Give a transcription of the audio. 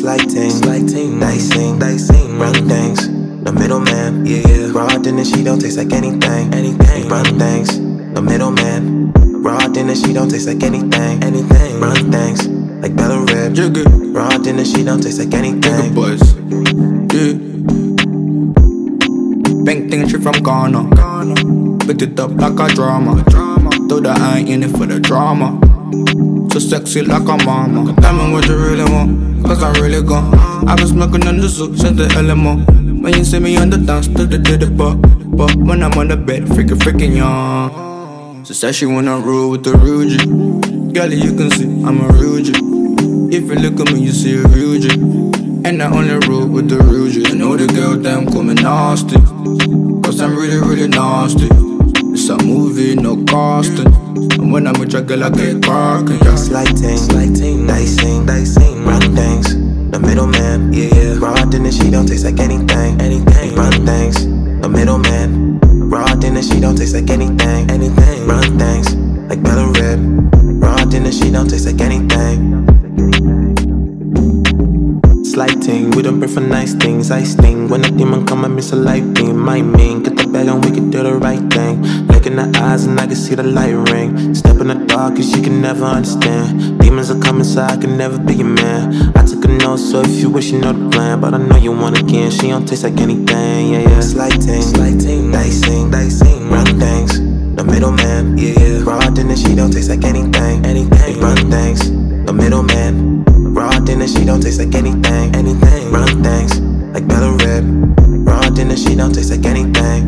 Slighting, dicing, run things. No middleman, yeah. Raw dinner, she don't taste like anything. We run things. No middleman. Raw dinner, she don't taste like anything. Run things like Bella Rib. Raw dinner, she don't taste like anything. Boys, yeah. Bang thing shit from Ghana. Put it up like a drama. Though that I ain't in it for the drama. So sexy like a mama. Tell me what you really want, cause I'm really gone. I've been smoking on the zoo since the LMO. When you see me on the dance, to the did it, but when I'm on the bed, freaking young. She said she wanna roll with the real G. Girlie, you can see I'm a real G. If you look at me, you see a real G. And I only roll with the real G. You know the girl damn call me nasty, cause I'm really nasty. It's a movie, no casting. And when I'm with your girl, I get cracking. Yeah. Slighting, dicing, run things. The middleman, yeah. Raw dinner, she don't taste like anything. We run things. The middleman. Raw dinner, she don't taste like anything. Run things like Bella Rib. Raw dinner, she don't taste like anything. Slighting, we don't pray for nice things. I sting when a demon come, I miss a light beam. I mean, get the bag and we can do the right thing. Look in the eyes and I can see the light ring. Step in the dark cause you can never understand. Demons are coming so I can never be your man. I took a note so if you wish you know the plan. But I know you want again, she don't taste like anything, yeah. Slighting, dicing, run things. The middleman, yeah. Raw dinner, she don't taste like anything. We run things, the middleman. Raw dinner, she don't taste like anything. Run things like Bella Rib. Raw dinner, she don't taste like anything.